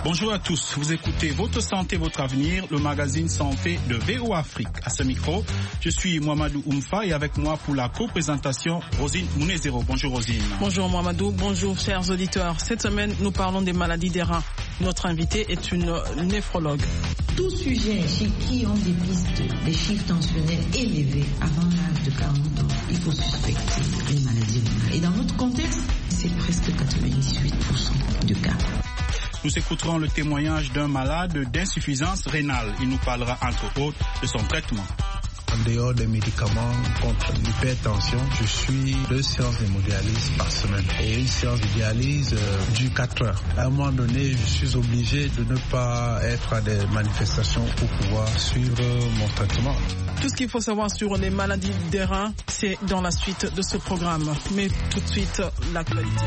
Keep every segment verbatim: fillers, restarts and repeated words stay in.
Bonjour à tous, vous écoutez Votre Santé, Votre Avenir, le magazine Santé de V O Afrique. À ce micro, je suis Mohamedou Oumfa et avec moi pour la co-présentation, Rosine Mounezero. Bonjour Rosine. Bonjour Mohamedou, bonjour chers auditeurs. Cette semaine, nous parlons des maladies des reins. Notre invitée est une néphrologue. Tout sujet chez qui on dépiste des chiffres tensionnels élevés avant l'âge de quarante ans, il faut suspecter les maladies rénales. Et dans notre contexte, c'est presque quatre-vingt-dix-huit pour cent de cas. Nous écouterons le témoignage d'un malade d'insuffisance rénale. Il nous parlera entre autres de son traitement. En dehors des médicaments contre l'hypertension, je suis deux séances d'hémodialyse par semaine. Et une séance de dialyse euh, dure quatre heures. À un moment donné, je suis obligé de ne pas être à des manifestations pour pouvoir suivre mon traitement. Tout ce qu'il faut savoir sur les maladies des reins, c'est dans la suite de ce programme. Mais tout de suite, l'actualité.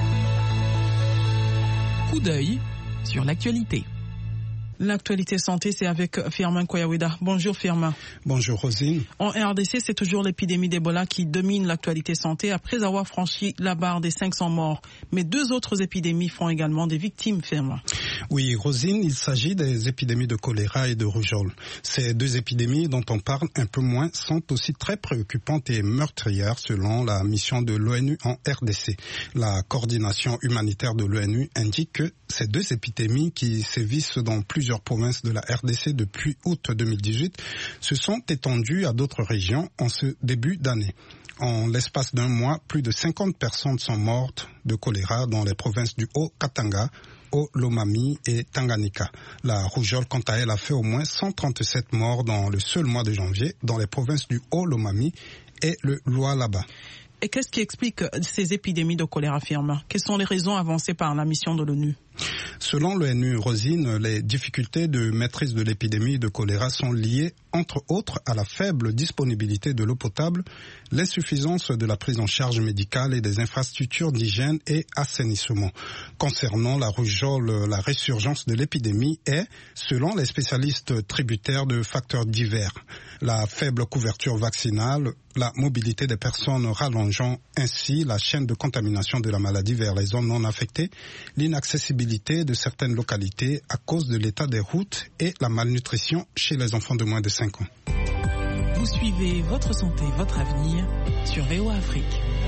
Coup d'œil sur l'actualité. L'actualité santé, c'est avec Firmin Koyaweda. Bonjour Firmin. Bonjour Rosine. En R D C, c'est toujours l'épidémie d'Ebola qui domine l'actualité santé après avoir franchi la barre des cinq cents morts. Mais deux autres épidémies font également des victimes, Firmin. Oui, Rosine, il s'agit des épidémies de choléra et de rougeole. Ces deux épidémies dont on parle un peu moins sont aussi très préoccupantes et meurtrières selon la mission de l'ONU en R D C. La coordination humanitaire de l'ONU indique que ces deux épidémies qui sévissent dans plusieurs Plusieurs provinces de la R D C depuis août deux mille dix-huit se sont étendues à d'autres régions en ce début d'année. En l'espace d'un mois, plus de cinquante personnes sont mortes de choléra dans les provinces du Haut-Katanga, Haut-Lomami et Tanganyika. La rougeole, quant à elle, a fait au moins cent trente-sept morts dans le seul mois de janvier dans les provinces du Haut-Lomami et le Lualaba. Et qu'est-ce qui explique ces épidémies de choléra, Firmin? Quelles sont les raisons avancées par la mission de l'ONU? Selon l'ONU, Rosine, les difficultés de maîtrise de l'épidémie de choléra sont liées, entre autres, à la faible disponibilité de l'eau potable, l'insuffisance de la prise en charge médicale et des infrastructures d'hygiène et assainissement. Concernant la rougeole, la résurgence de l'épidémie est, selon les spécialistes, tributaire de facteurs divers. La faible couverture vaccinale, la mobilité des personnes rallongeant ainsi la chaîne de contamination de la maladie vers les zones non affectées, l'inaccessibilité de certaines localités à cause de l'état des routes et la malnutrition chez les enfants de moins de cinq ans. Vous suivez Votre Santé, Votre Avenir sur V O Afrique.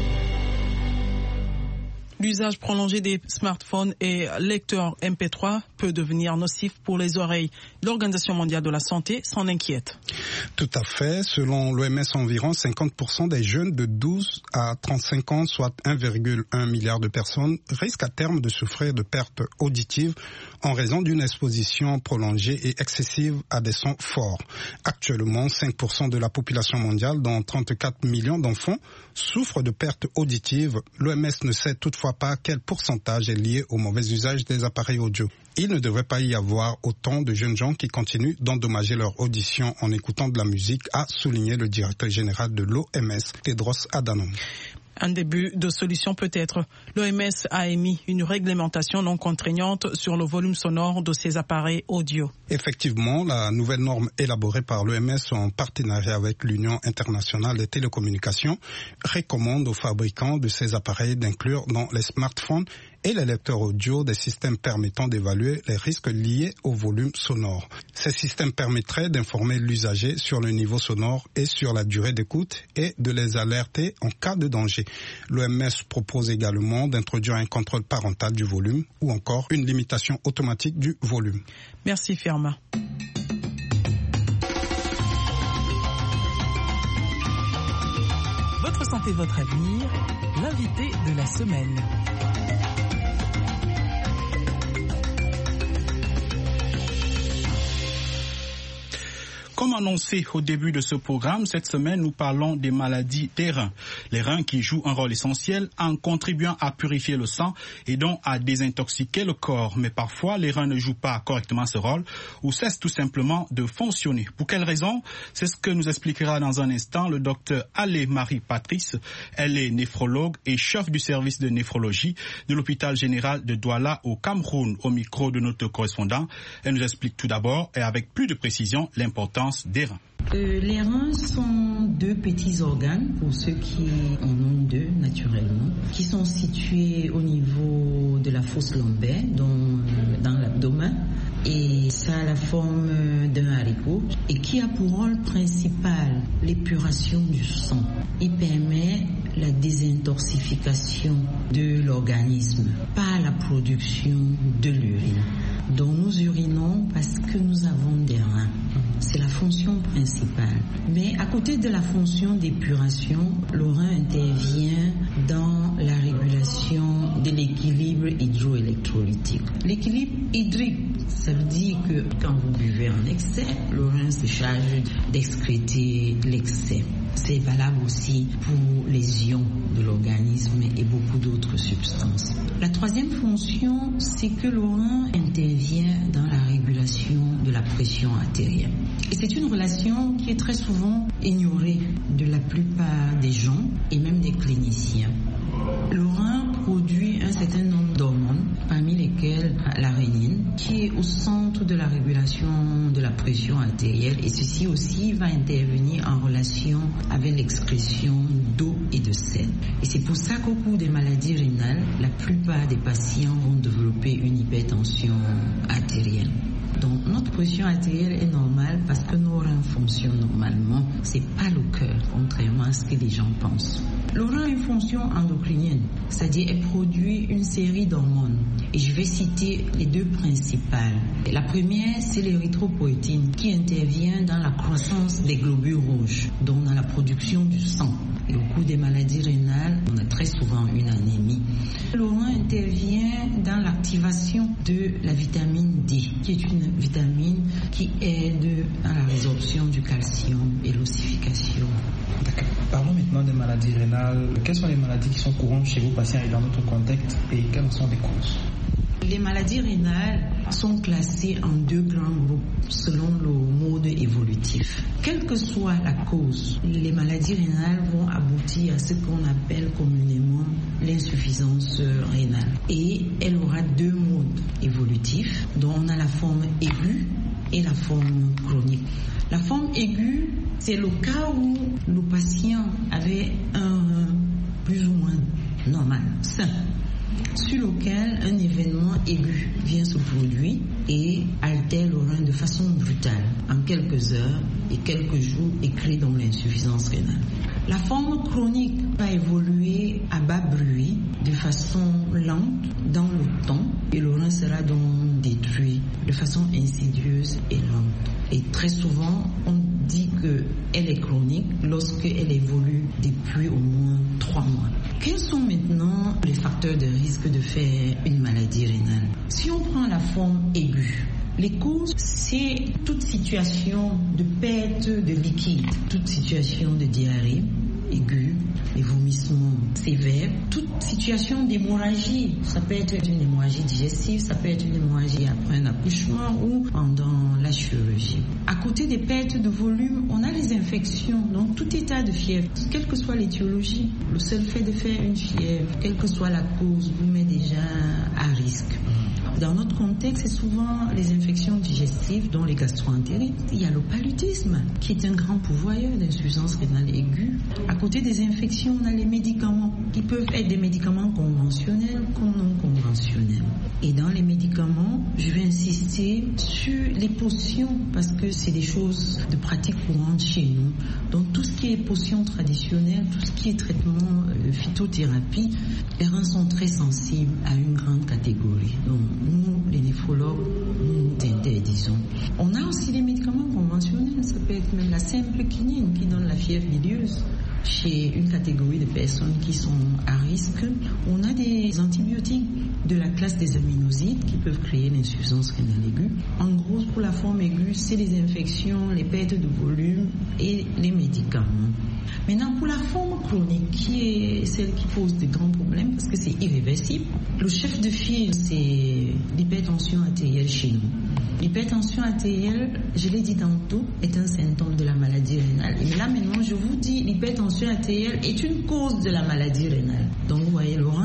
L'usage prolongé des smartphones et lecteurs M P trois peut devenir nocif pour les oreilles. L'Organisation mondiale de la santé s'en inquiète. Tout à fait. Selon l'O M S, environ cinquante pour cent des jeunes de douze à trente-cinq ans, soit un virgule un milliard de personnes, risquent à terme de souffrir de pertes auditives en raison d'une exposition prolongée et excessive à des sons forts. Actuellement, cinq pour cent de la population mondiale, dont trente-quatre millions d'enfants, souffrent de pertes auditives. L'O M S ne sait toutefois pas quel pourcentage est lié au mauvais usage des appareils audio. Il ne devrait pas y avoir autant de jeunes gens qui continuent d'endommager leur audition en écoutant de la musique, a souligné le directeur général de l'O M S, Tedros Adhanom. Un début de solution peut-être. L'O M S a émis une réglementation non contraignante sur le volume sonore de ces appareils audio. Effectivement, la nouvelle norme élaborée par l'O M S en partenariat avec l'Union internationale des télécommunications recommande aux fabricants de ces appareils d'inclure dans les smartphones et les lecteurs audio des systèmes permettant d'évaluer les risques liés au volume sonore. Ces systèmes permettraient d'informer l'usager sur le niveau sonore et sur la durée d'écoute et de les alerter en cas de danger. L'O M S propose également d'introduire un contrôle parental du volume ou encore une limitation automatique du volume. Merci Firmin. Votre santé, votre avenir, l'invité de la semaine. Comme annoncé au début de ce programme, cette semaine, nous parlons des maladies des reins. Les reins qui jouent un rôle essentiel en contribuant à purifier le sang et donc à désintoxiquer le corps. Mais parfois, les reins ne jouent pas correctement ce rôle ou cessent tout simplement de fonctionner. Pour quelles raisons? C'est ce que nous expliquera dans un instant le docteur Allé-Marie Patrice. Elle est néphrologue et chef du service de néphrologie de l'hôpital général de Douala au Cameroun. Au micro de notre correspondant, elle nous explique tout d'abord et avec plus de précision l'importance des reins. Euh, les reins sont deux petits organes, pour ceux qui en ont deux naturellement, qui sont situés au niveau de la fosse lombaire, dans, dans l'abdomen. Et ça a la forme d'un haricot et qui a pour rôle principal l'épuration du sang. Il permet la désintoxification de l'organisme par la production de l'urine. Donc nous urinons parce que nous avons des reins. C'est la fonction principale. Mais à côté de la fonction d'épuration, le rein intervient dans la régulation de l'équilibre hydroélectrolytique. L'équilibre hydrique, ça veut dire que quand vous buvez en excès, le rein se charge d'excréter l'excès. C'est valable aussi pour les ions de l'organisme et beaucoup d'autres substances. La troisième fonction, c'est que le rein intervient dans la régulation de la pression artérielle. Et c'est une relation qui est très souvent ignorée de la plupart des gens et même des cliniciens. Le rein produit un certain nombre d'hormones, parmi lesquelles la rénine, qui est au centre de la régulation de la pression artérielle, et ceci aussi va intervenir en relation avec l'excrétion d'eau et de sel. Et c'est pour ça qu'au cours des maladies rénales, la plupart des patients vont développer une hypertension artérielle. Donc notre pression artérielle est normale parce que nos reins fonctionnent normalement. C'est pas le cœur, contrairement à ce que les gens pensent. Le rein a une fonction endocrinienne, c'est-à-dire elle produit une série d'hormones. Et je vais citer les deux principales. La première, c'est l'érythropoïétine qui intervient dans la croissance des globules rouges, donc dans la production du sang. Et au cours des maladies rénales, on a très souvent une anémie. Le rein intervient dans l'activation de la vitamine D, qui est une vitamine qui aide à la résorption du calcium et l'ossification. D'accord. Parlons maintenant des maladies rénales. Quelles sont les maladies qui sont courantes chez vos patients et dans notre contexte et quelles sont les causes? Les maladies rénales sont classées en deux grands groupes selon le mode évolutif. Quelle que soit la cause, les maladies rénales vont aboutir à ce qu'on appelle communément l'insuffisance rénale. Et elle aura deux modes évolutifs, dont on a la forme aiguë et la forme chronique. La forme aiguë, c'est le cas où le patient avait un rein plus ou moins normal, sain, sur lequel un événement aigu vient se produire et altère le rein de façon brutale, en quelques heures et quelques jours, et crée donc l'insuffisance rénale. La forme chronique va évoluer à bas bruit, de façon lente, dans le temps, et le rein sera donc détruit de façon insidieuse et lente. Et très souvent, on dit qu'elle est chronique lorsqu'elle évolue depuis au moins trois mois. Quels sont maintenant les facteurs de risque de faire une maladie rénale? Si on prend la forme aiguë, les causes, c'est toute situation de perte de liquide, toute situation de diarrhée aiguë, les vomissements sévères, toute situation d'hémorragie. Ça peut être une hémorragie digestive, ça peut être une hémorragie après un accouchement ou pendant la chirurgie. À côté des pertes de volume, on a les infections, donc tout état de fièvre, quelle que soit l'étiologie. Le seul fait de faire une fièvre, quelle que soit la cause, vous met déjà à risque. Dans notre contexte, c'est souvent les infections digestives, dont les gastroentérites. Il y a le paludisme, qui est un grand pourvoyeur d'insuffisance rénale aiguë. À côté des infections, on a les médicaments, qui peuvent être des médicaments conventionnels comme non conventionnels. Et dans les médicaments, je vais insister sur les potions, parce que c'est des choses de pratique courante chez nous. Donc tout ce qui est potions traditionnelles, tout ce qui est traitement euh, phytothérapie, les reins sont très sensibles à une grande catégorie. Donc, nous, les néphrologues, nous interdisons. On a aussi les médicaments conventionnels, ça peut être même la simple quinine qui donne la fièvre bilieuse chez une catégorie de personnes qui sont à risque. On a des antibiotiques de la classe des aminosides qui peuvent créer l'insuffisance rénale aiguë. En gros, pour la forme aiguë, c'est les infections, les pertes de volume et les médicaments. Maintenant, pour la forme chronique, qui est celle qui pose de grands problèmes parce que c'est irréversible, le chef de file, c'est l'hypertension artérielle chez nous. L'hypertension artérielle, je l'ai dit tantôt, est un symptôme de la maladie rénale. Et là, maintenant, je vous dis, l'hypertension artérielle est une cause de la maladie rénale. Donc, vous voyez, le rein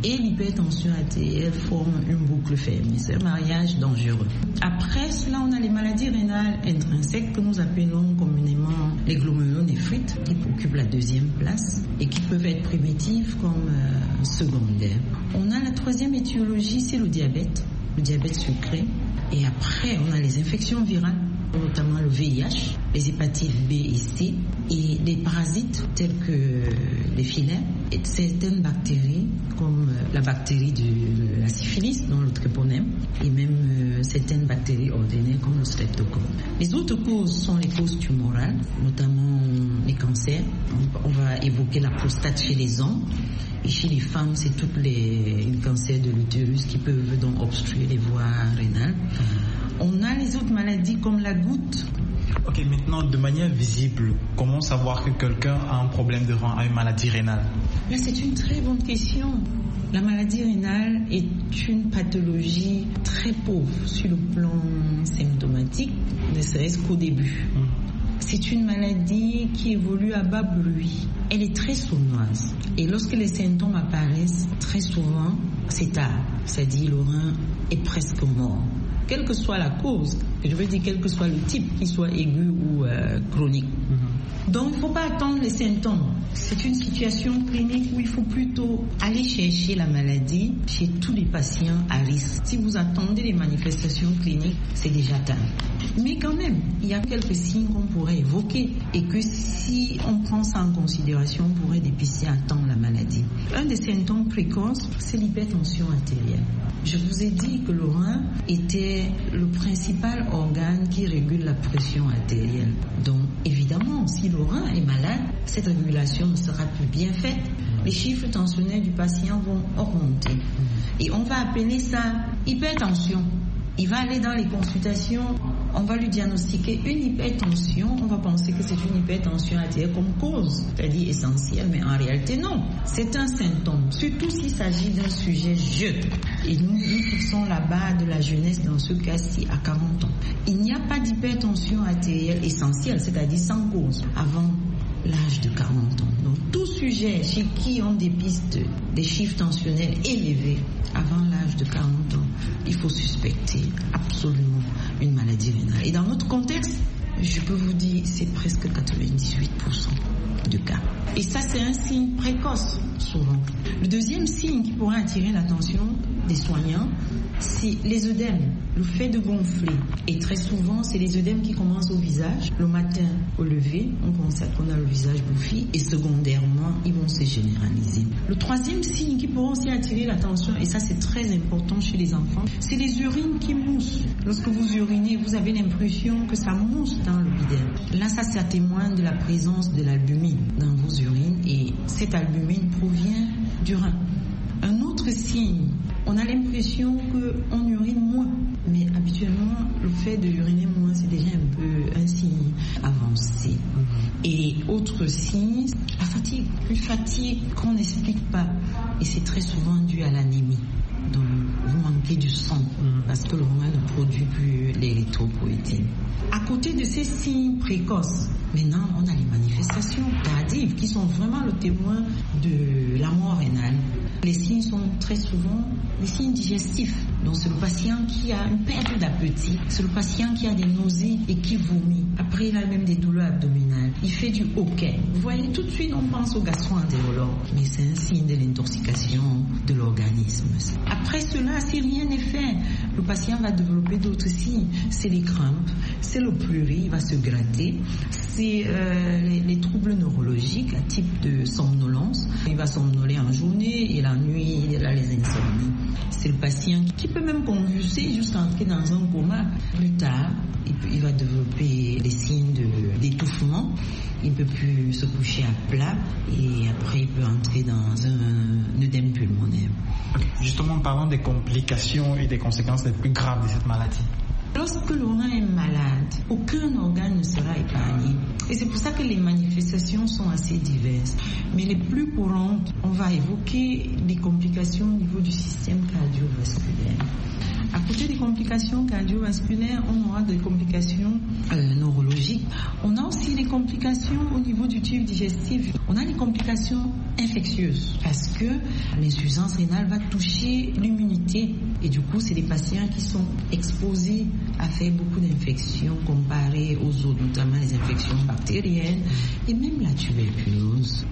et l'hypertension artérielle forment une boucle fermée. C'est un mariage dangereux. Après cela, on a les maladies rénales intrinsèques que nous appelons communément les glomérulonéphrite, qui occupent la deuxième place et qui peuvent être primitives comme euh, secondaires. On a la troisième étiologie, c'est le diabète, le diabète sucré. Et après, on a les infections virales, notamment le V I H, les hépatites B et C, et les parasites tels que les filets, et certaines bactéries comme la bactérie de la syphilis, dont le tréponème, et même euh, certaines bactéries ordinaires comme le streptocoque. Les autres causes sont les causes tumorales, notamment les cancers. On, on va évoquer la prostate chez les hommes. Et chez les femmes, c'est tous les, les cancers de l'utérus qui peuvent donc obstruer les voies rénales. On a les autres maladies comme la goutte. Ok, maintenant, de manière visible, comment savoir que quelqu'un a un problème de rein, a une maladie rénale? Là, c'est une très bonne question. La maladie rénale est une pathologie très pauvre sur le plan symptomatique, ne serait-ce qu'au début. Mmh. C'est une maladie qui évolue à bas bruit. Elle est très sournoise. Et lorsque les symptômes apparaissent, très souvent, c'est tard. C'est-à-dire le rein est presque mort. Quelle que soit la cause, je veux dire quel que soit le type, qu'il soit aigu ou euh, chronique. Mm-hmm. Donc il ne faut pas attendre les symptômes. C'est une situation clinique où il faut plutôt aller chercher la maladie chez tous les patients à risque. Si vous attendez les manifestations cliniques, c'est déjà tard. Mais quand même, il y a quelques signes qu'on pourrait évoquer et que si on prend ça en considération, on pourrait dépister à temps la maladie. Un des symptômes précoces, c'est l'hypertension artérielle. Je vous ai dit que le rein était le principal organe qui régule la pression artérielle. Donc, évidemment, si le rein est malade, cette régulation ne sera plus bien faite. Les chiffres tensionnels du patient vont augmenter. Et on va appeler ça hypertension. Il va aller dans les consultations, on va lui diagnostiquer une hypertension, on va penser que c'est une hypertension artérielle comme cause, c'est-à-dire essentielle, mais en réalité non. C'est un symptôme, surtout s'il s'agit d'un sujet jeune. Et nous, nous fixons la barre de la jeunesse dans ce cas-ci à quarante ans. Il n'y a pas d'hypertension artérielle essentielle, c'est-à-dire sans cause, avant l'âge de quarante ans. Donc tout sujet chez qui on dépiste des chiffres tensionnels élevés avant l'âge de quarante ans, il faut suspecter absolument une maladie rénale. Et dans notre contexte, je peux vous dire, c'est presque quatre-vingt-dix-huit pour cent de cas. Et ça, c'est un signe précoce, souvent. Le deuxième signe qui pourrait attirer l'attention des soignants, c'est les œdèmes, le fait de gonfler. Et très souvent, c'est les œdèmes qui commencent au visage. Le matin, au lever, on constate qu'on a le visage bouffi et secondairement, ils vont se généraliser. Le troisième signe qui pourrait aussi attirer l'attention, et ça c'est très important chez les enfants, c'est les urines qui moussent. Lorsque vous urinez, vous avez l'impression que ça mousse dans le bidet. Là, ça, ça témoigne de la présence de l'albumine dans vos urines et cette albumine provient du rein. Un autre signe, on a l'impression qu'on urine moins, mais habituellement, le fait de uriner moins, c'est déjà un peu un signe avancé. Mm-hmm. Et autre signe, la fatigue. Une fatigue qu'on n'explique pas, et c'est très souvent dû à l'anémie. Donc, vous manquez du sang, mm-hmm. parce que le rein ne produit plus l'érythropoïétine. À côté de ces signes précoces, maintenant, on a les manifestations tardives qui sont vraiment le témoin de la mort rénale. Les signes sont très souvent des signes digestifs. Donc c'est le patient qui a une perte d'appétit, c'est le patient qui a des nausées et qui vomit. Après, il a même des douleurs abdominales. Il fait du hoquet. Vous voyez, tout de suite, on pense au gastro-entérologue. Mais c'est un signe de l'intoxication de l'organisme. Après cela, si rien n'est fait, le patient va développer d'autres signes. C'est les crampes, c'est le pleurer, il va se gratter. C'est euh, les, les troubles neurologiques, un type de somnolence. Il va somnoler en journée et la nuit, il a les insomnies. C'est le patient qui peut même convulser, juste entrer dans un coma. Plus tard, il, peut, il va développer des signes de, d'étouffement. Il ne peut plus se coucher à plat et après il peut entrer dans un œdème pulmonaire. Justement, parlons des complications et des conséquences les plus graves de cette maladie. Lorsque le rein est malade, aucun organe ne sera épargné. Et c'est pour ça que les manifestations sont assez diverses. Mais les plus courantes, on va évoquer les complications au niveau du système cardiovasculaire. À côté des complications cardiovasculaires, on aura des complications euh, neurologiques. On a aussi des complications au niveau du tube digestif. On a des complications infectieuses parce que l'insuffisance rénale va toucher l'immunité et du coup, c'est des patients qui sont exposés à faire beaucoup d'infections comparées aux autres, notamment les infections bactériennes et même la tuberculose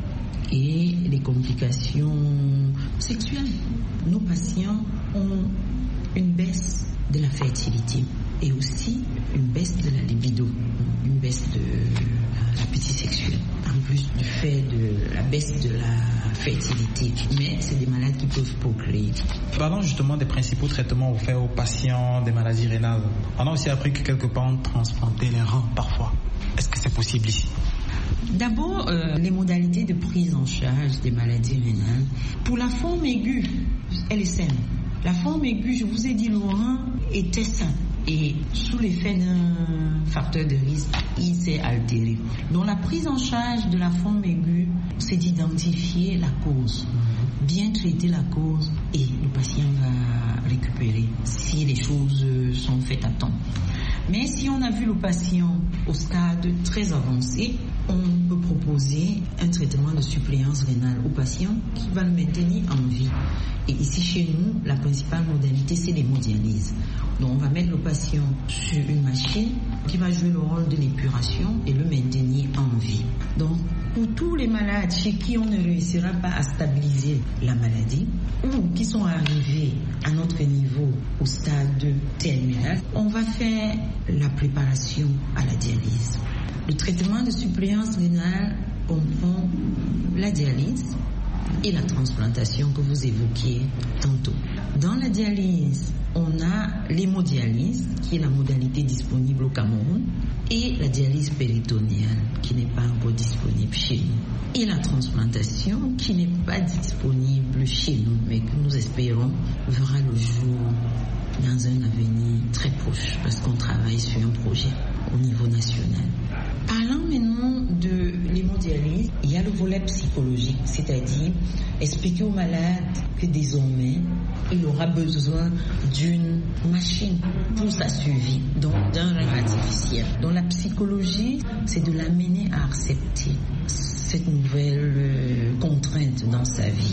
et les complications sexuelles. Nos patients ont une baisse de la fertilité et aussi une baisse de la libido, une baisse de l'appétit sexuel, en plus du fait de la baisse de la fertilité. Mais c'est des malades qui peuvent procréer. Parlons justement des principaux traitements offerts aux patients des maladies rénales. On a aussi appris que quelque part on transplantait les reins parfois. Est-ce que c'est possible ici? D'abord, euh, les modalités de prise en charge des maladies rénales. Pour la forme aiguë, elle est saine. La forme aiguë, je vous ai dit, le rein était sain. Et sous l'effet d'un facteur de risque, il s'est altéré. Donc la prise en charge de la forme aiguë, c'est d'identifier la cause, bien traiter la cause et le patient va récupérer si les choses sont faites à temps. Mais si on a vu le patient au stade très avancé, on peut proposer un traitement de suppléance rénale au patient qui va le maintenir en vie. Et ici chez nous, la principale modalité, c'est l'hémodialyse. Donc on va mettre le patient sur une machine qui va jouer le rôle de l'épuration et le maintenir en vie. Donc pour tous les malades chez qui on ne réussira pas à stabiliser la maladie ou qui sont arrivés à notre niveau au stade terminal, on va faire la préparation à la dialyse. Le traitement de suppléance rénale comprend la dialyse et la transplantation que vous évoquiez tantôt. Dans la dialyse, on a l'hémodialyse, qui est la modalité disponible au Cameroun, et la dialyse péritonéale, qui n'est pas encore disponible chez nous. Et la transplantation, qui n'est pas disponible chez nous, mais que nous espérons verra le jour dans un avenir très proche, parce qu'on travaille sur un projet au niveau national. Parlant maintenant de l'hémodialyse, il y a le volet psychologique, c'est-à-dire expliquer au malade que désormais, il aura besoin d'une machine pour sa survie, donc d'un rein artificiel. Donc la psychologie, c'est de l'amener à accepter cette nouvelle euh, contrainte dans sa vie.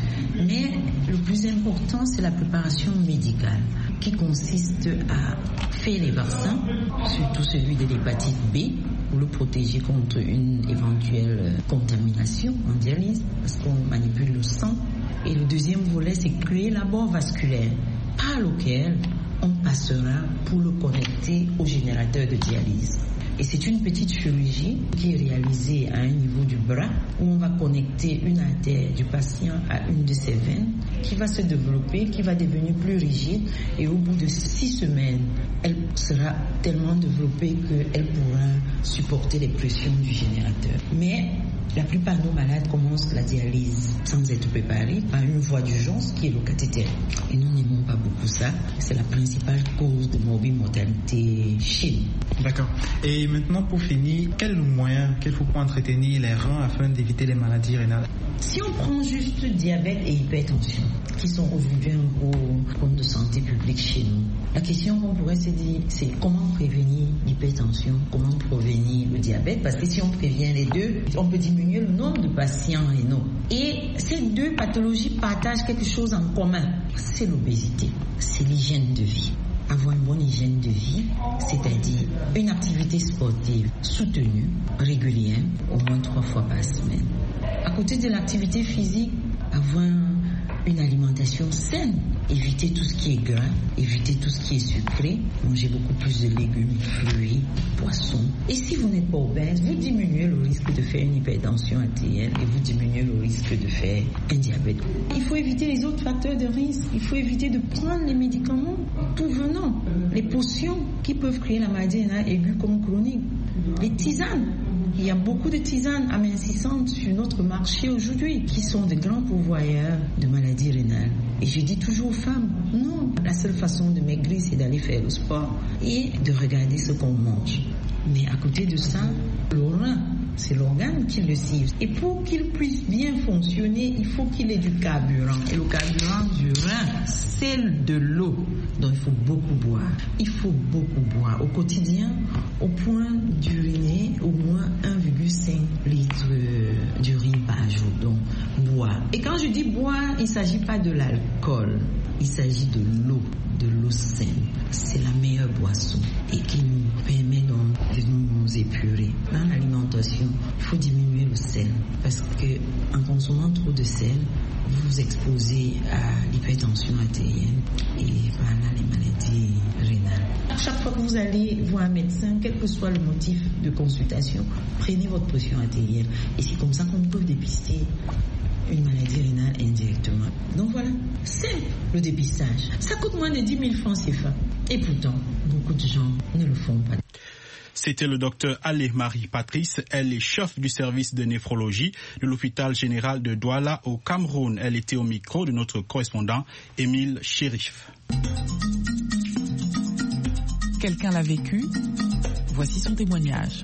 Mais le plus important, c'est la préparation médicale qui consiste à faire les vaccins, surtout celui de l'hépatite B, pour le protéger contre une éventuelle contamination en dialyse, parce qu'on manipule le sang. Et le deuxième volet, c'est créer l'abord vasculaire, par lequel on passera pour le connecter au générateur de dialyse. Et c'est une petite chirurgie qui est réalisée à un niveau du bras où on va connecter une artère du patient à une de ses veines qui va se développer, qui va devenir plus rigide et au bout de six semaines, elle sera tellement développée qu'elle pourra supporter les pressions du générateur. Mais la plupart de nos malades commencent la dialyse sans être préparés par une voie d'urgence qui est le cathéter. Et nous n'aimons pas beaucoup ça. C'est la principale cause de morbimortalité chez nous. D'accord. Et maintenant, pour finir, quel est le moyen qu'il faut pour entretenir les reins afin d'éviter les maladies rénales? Si on prend juste diabète et hypertension, qui sont aujourd'hui un gros problème de santé publique chez nous, la question qu'on pourrait se dire, c'est comment prévenir l'hypertension, comment prévenir le diabète, parce que si on prévient les deux, on peut diminuer le nombre de patients rénaux. Et ces deux pathologies partagent quelque chose en commun, c'est l'obésité, c'est l'hygiène de vie. Avoir une bonne hygiène de vie, c'est-à-dire une activité sportive soutenue, régulière, au moins trois fois par semaine. À côté de l'activité physique, avoir une alimentation saine, éviter tout ce qui est gras, éviter tout ce qui est sucré, manger beaucoup plus de légumes, fruits, poissons. Et si vous n'êtes pas obèse, vous diminuez le risque de faire une hypertension artérielle et vous diminuez le risque de faire un diabète. Il faut éviter les autres facteurs de risque. Il faut éviter de prendre les médicaments tout venant, les potions qui peuvent créer la maladie rénale aiguë comme chronique, les tisanes. Il y a beaucoup de tisanes amincissantes sur notre marché aujourd'hui qui sont de grands pourvoyeurs de maladies rénales. Et je dis toujours aux femmes, non, la seule façon de maigrir, c'est d'aller faire le sport et de regarder ce qu'on mange. Mais à côté de ça, le rein, c'est l'organe qui le cible. Et pour qu'il puisse bien fonctionner, il faut qu'il ait du carburant. Et le carburant du rein, c'est de l'eau. Donc il faut beaucoup boire. Il faut beaucoup boire au quotidien, au point d'uriner au moins un virgule cinq litres d'urine par jour. Donc boire. Et quand je dis boire, il ne s'agit pas de l'alcool, il s'agit de l'eau, de l'eau saine. C'est la meilleure boisson et qui nous permet donc de nous épurer. Dans l'alimentation, il faut diminuer le sel parce que en consommant trop de sel, vous vous exposez à l'hypertension artérielle et voilà les maladies rénales. À chaque fois que vous allez voir un médecin, quel que soit le motif de consultation, prenez votre pression artérielle et c'est comme ça qu'on peut dépister une maladie rénale indirectement. Donc voilà, c'est le dépistage. Ça coûte moins de dix mille francs C F A et pourtant, beaucoup de gens ne le font pas. C'était le docteur Allé-Marie Patrice. Elle est chef du service de néphrologie de l'hôpital général de Douala au Cameroun. Elle était au micro de notre correspondant Émile Chérif. Quelqu'un l'a vécu. Voici son témoignage.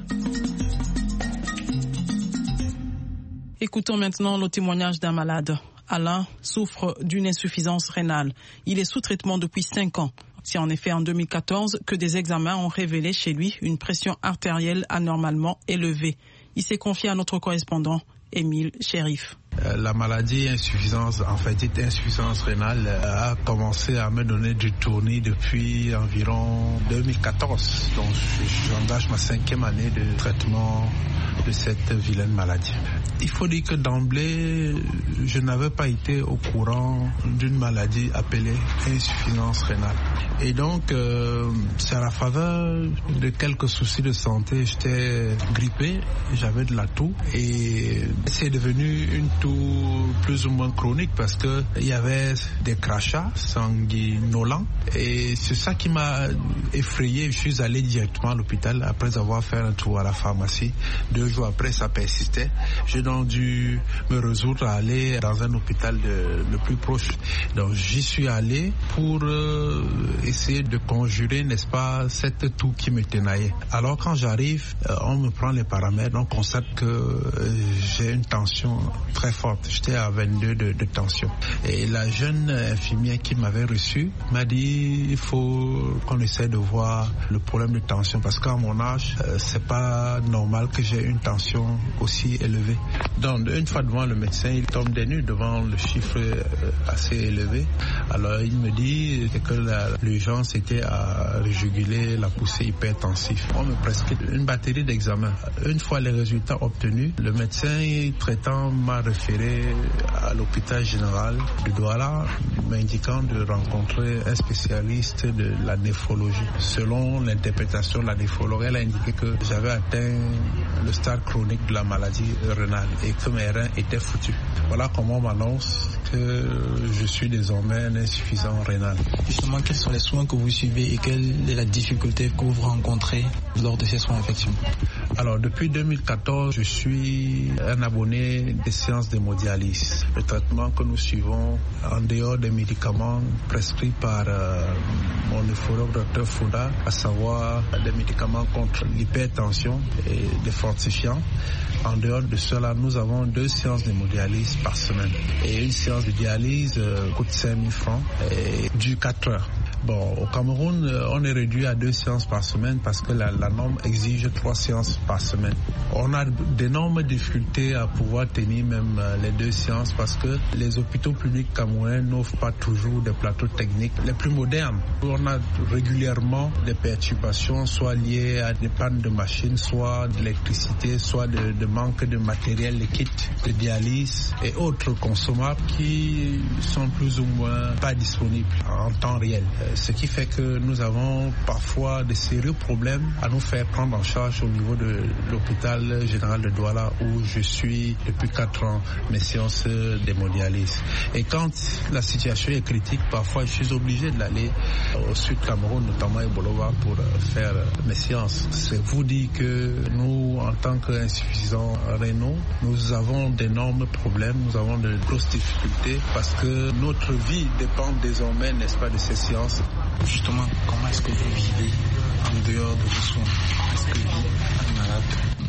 Écoutons maintenant le témoignage d'un malade. Alain souffre d'une insuffisance rénale. Il est sous traitement depuis cinq ans. C'est en effet en deux mille quatorze que des examens ont révélé chez lui une pression artérielle anormalement élevée. Il s'est confié à notre correspondant Émile Chérif. La maladie insuffisance, en fait, dite insuffisance rénale, a commencé à me donner du tournis depuis environ deux mille quatorze. Donc, j'engage ma cinquième année de traitement de cette vilaine maladie. Il faut dire que d'emblée, je n'avais pas été au courant d'une maladie appelée insuffisance rénale. Et donc, euh, c'est à la faveur de quelques soucis de santé, j'étais grippé, j'avais de la toux et c'est devenu une toux plus ou moins chronique parce que il y avait des crachats sanguinolents et c'est ça qui m'a effrayé. Je suis allé directement à l'hôpital après avoir fait un tour à la pharmacie. Deux jours après, ça persistait. J'ai donc dû me résoudre à aller dans un hôpital de, le plus proche. Donc j'y suis allé pour euh, essayer de conjurer, n'est-ce pas, cette toux qui me tenaillait. Alors quand j'arrive, euh, on me prend les paramètres, on constate que euh, j'ai une tension très forte. J'étais à vingt-deux de, de tension. Et la jeune infirmière qui m'avait reçu m'a dit il faut qu'on essaie de voir le problème de tension parce qu'à mon âge, euh, c'est pas normal que j'ai une tension aussi élevée. Donc une fois devant le médecin, il tombe des nues devant le chiffre euh, assez élevé. Alors il me dit que la, l'urgence était à réguler la poussée hypertensive. On me prescrit une batterie d'examens. Une fois les résultats obtenus, le médecin traitant m'a référé à l'hôpital général de Douala, m'indiquant de rencontrer un spécialiste de la néphrologie. Selon l'interprétation de la néphrologie, elle a indiqué que j'avais atteint le stade chronique de la maladie rénale et que mes reins étaient foutus. Voilà comment on m'annonce que je suis désormais un insuffisant rénal. Justement, quels sont les soins que vous suivez et quelle est la difficulté que vous rencontrez lors de ces soins effectivement? Alors, depuis deux mille quatorze, je suis un abonné des séances d'hémodialyse. Le traitement que nous suivons, en dehors des médicaments prescrits par euh, mon néphrologue docteur Fouda, à savoir des médicaments contre l'hypertension et des fortifiants. En dehors de cela, nous avons deux séances d'hémodialyse par semaine. Et une séance de dialyse euh, coûte cinq mille francs et dure quatre heures. Bon, au Cameroun, on est réduit à deux séances par semaine parce que la, la norme exige trois séances par semaine. On a d'énormes difficultés à pouvoir tenir même les deux séances parce que les hôpitaux publics camerounais n'offrent pas toujours des plateaux techniques les plus modernes. On a régulièrement des perturbations, soit liées à des pannes de machines, soit d'électricité, soit de, de manque de matériel, de kits de dialyse et autres consommables qui sont plus ou moins pas disponibles en temps réel. Ce qui fait que nous avons parfois de sérieux problèmes à nous faire prendre en charge au niveau de l'hôpital général de Douala où je suis depuis quatre ans mes séances d'hémodialyse. Et quand la situation est critique, parfois je suis obligé d'aller au sud Cameroun, notamment à Bolova, pour faire mes séances. C'est vous dire que nous, en tant qu'insuffisants rénaux, nous avons d'énormes problèmes, nous avons de grosses difficultés parce que notre vie dépend désormais, n'est-ce pas, de ces séances. Justement, comment est-ce que vous vivez en dehors de vos soins? Comment est-ce que vit un malade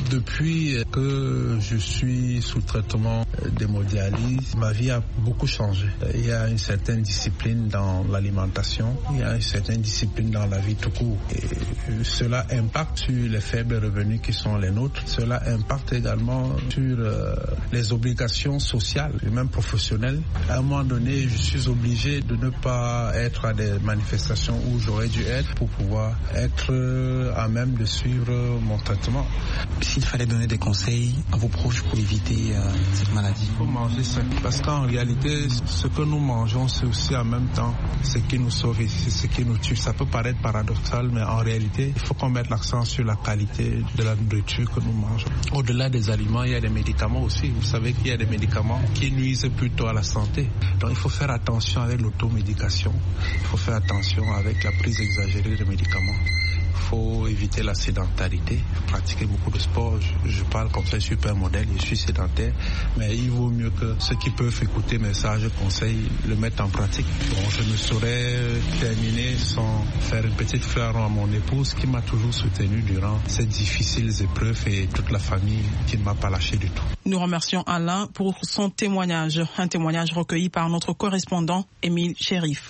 Depuis que je suis sous traitement d'hémodialyse, ma vie a beaucoup changé. Il y a une certaine discipline dans l'alimentation, il y a une certaine discipline dans la vie tout court. Et cela impacte sur les faibles revenus qui sont les nôtres. Cela impacte également sur euh, les obligations sociales et même professionnelles. À un moment donné, je suis obligé de ne pas être à des manifestations où j'aurais dû être pour pouvoir être à même de suivre mon traitement. S'il fallait donner des conseils à vos proches pour éviter euh, cette maladie? Il faut manger sain. Parce qu'en réalité, ce que nous mangeons, c'est aussi en même temps ce qui nous sauve et c'est ce qui nous tue. Ça peut paraître paradoxal, mais en réalité, il faut qu'on mette l'accent sur la qualité de la nourriture que nous mangeons. Au-delà des aliments, il y a des médicaments aussi. Vous savez qu'il y a des médicaments qui nuisent plutôt à la santé. Donc il faut faire attention avec l'automédication. Il faut faire attention avec la prise exagérée de médicaments. Il faut éviter la sédentarité, pratiquer beaucoup de sport. Je, je parle comme ça, super modèle, je suis sédentaire, mais il vaut mieux que ceux qui peuvent écouter mes sages conseils le mettent en pratique. Bon, je ne saurais terminer sans faire une petite fleur à mon épouse qui m'a toujours soutenu durant ces difficiles épreuves et toute la famille qui ne m'a pas lâché du tout. Nous remercions Alain pour son témoignage, un témoignage recueilli par notre correspondant Émile Chérif.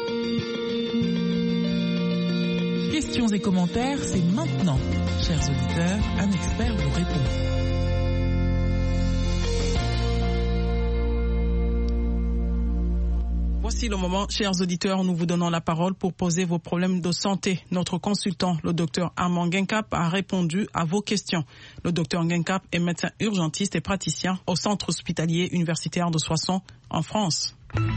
Questions et commentaires, c'est maintenant. Chers auditeurs, un expert vous répond. Voici le moment, chers auditeurs, nous vous donnons la parole pour poser vos problèmes de santé. Notre consultant, le docteur Armand Guincap, a répondu à vos questions. Le docteur Guincap est médecin urgentiste et praticien au centre hospitalier universitaire de Soissons, en France.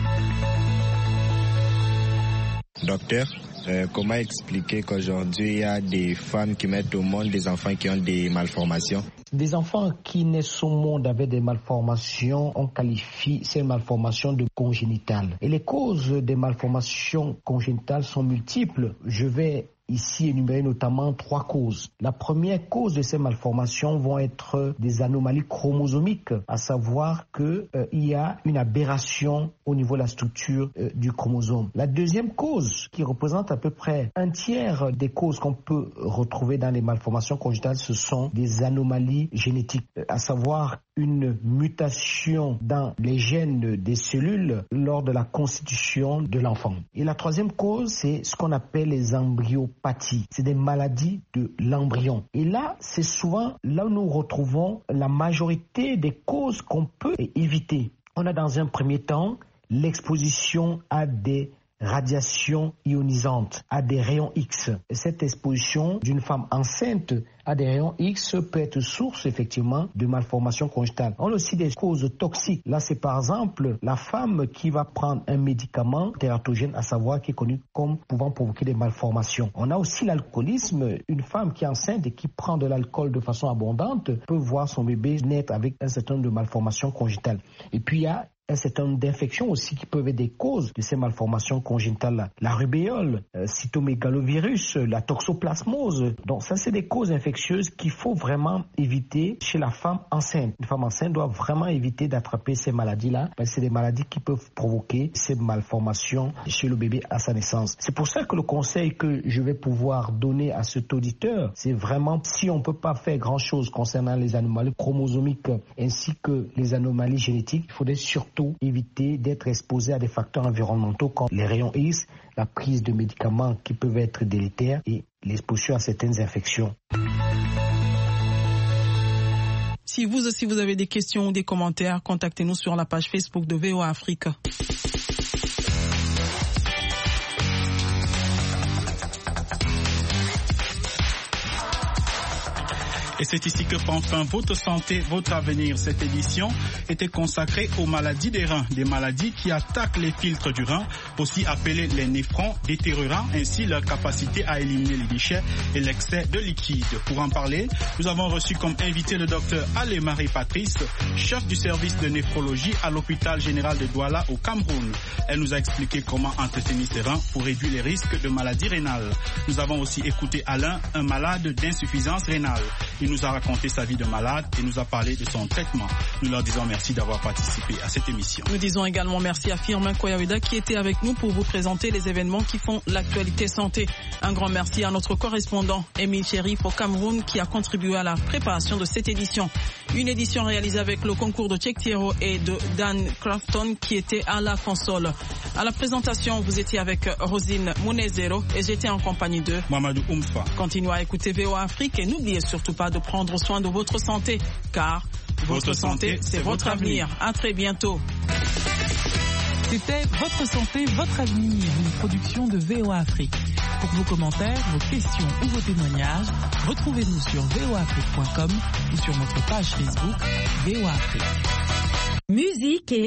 Docteur, euh, comment expliquer qu'aujourd'hui il y a des femmes qui mettent au monde des enfants qui ont des malformations? Des enfants qui naissent au monde avec des malformations, on qualifie ces malformations de congénitales. Et les causes des malformations congénitales sont multiples. Je vais ici énumérer notamment trois causes. La première cause de ces malformations vont être des anomalies chromosomiques, à savoir qu'il euh, y a une aberration au niveau de la structure euh, du chromosome. La deuxième cause, qui représente à peu près un tiers des causes qu'on peut retrouver dans les malformations congénitales, ce sont des anomalies génétiques, euh, à savoir une mutation dans les gènes des cellules lors de la constitution de l'enfant. Et la troisième cause, c'est ce qu'on appelle les embryopathies. C'est des maladies de l'embryon. Et là, c'est souvent là où nous retrouvons la majorité des causes qu'on peut éviter. On a dans un premier temps l'exposition à des radiations ionisantes, à des rayons X. Cette exposition d'une femme enceinte à des rayons X peut être source effectivement de malformations congénitales. On a aussi des causes toxiques. Là, c'est par exemple la femme qui va prendre un médicament tératogène, à savoir qui est connu comme pouvant provoquer des malformations. On a aussi l'alcoolisme. Une femme qui est enceinte et qui prend de l'alcool de façon abondante peut voir son bébé naître avec un certain nombre de malformations congénitales. Et puis il y a un certain nombre d'infections aussi qui peuvent être des causes de ces malformations congénitales. La rubéole, euh, cytomégalovirus, la toxoplasmose. Donc ça, c'est des causes infectieuses qu'il faut vraiment éviter chez la femme enceinte. Une femme enceinte doit vraiment éviter d'attraper ces maladies-là, parce que c'est des maladies qui peuvent provoquer ces malformations chez le bébé à sa naissance. C'est pour ça que le conseil que je vais pouvoir donner à cet auditeur, c'est vraiment, si on ne peut pas faire grand-chose concernant les anomalies chromosomiques ainsi que les anomalies génétiques, il faudrait surtout éviter d'être exposé à des facteurs environnementaux comme les rayons X, la prise de médicaments qui peuvent être délétères et l'exposition à certaines infections. Si vous aussi vous avez des questions ou des commentaires, contactez-nous sur la page Facebook de V O A Afrique. Et c'est ici que prend fin votre santé, votre avenir. Cette édition était consacrée aux maladies des reins, des maladies qui attaquent les filtres du rein, aussi appelées les néphrons, détériorant ainsi leur capacité à éliminer les déchets et l'excès de liquide. Pour en parler, nous avons reçu comme invité le docteur Allé Marie Patrice, chef du service de néphrologie à l'hôpital général de Douala au Cameroun. Elle nous a expliqué comment entretenir ses reins pour réduire les risques de maladies rénales. Nous avons aussi écouté Alain, un malade d'insuffisance rénale. Il Il nous a raconté sa vie de malade et nous a parlé de son traitement. Nous leur disons merci d'avoir participé à cette émission. Nous disons également merci à Firmin Koyaweda qui était avec nous pour vous présenter les événements qui font l'actualité santé. Un grand merci à notre correspondant Émile Chérif au Cameroun qui a contribué à la préparation de cette édition. Une édition réalisée avec le concours de Cheikh Thiero et de Dan Crafton qui était à la console. À la présentation, vous étiez avec Rosine Mounezero et j'étais en compagnie de Mamadou Oumfa. Continuez à écouter V O A Afrique et n'oubliez surtout pas de prendre soin de votre santé car votre, votre santé, santé c'est votre avenir. avenir. À très bientôt. C'était Votre santé, votre avenir, une production de V O A Afrique. Pour vos commentaires, vos questions ou vos témoignages, retrouvez-nous sur v o afrique point com ou sur notre page Facebook V O A Afrique. Musique et